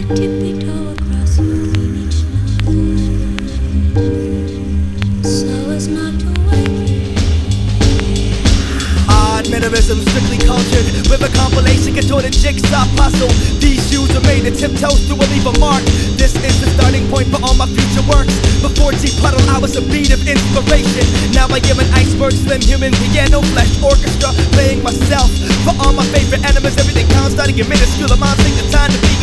Tippy-toe across your beach so as not to wake. Odd mannerism, strictly cultured, with a compilation contorted jigsaw puzzle. These shoes are made to tiptoe through and leave a mark. This is the starting point for all my future works. Before G Puddle, I was a beat of inspiration. Now I am an iceberg, slim human, piano flesh orchestra, playing myself. For all my favorite enemies, everything counts, starting in minuscule amounts. Take the time to be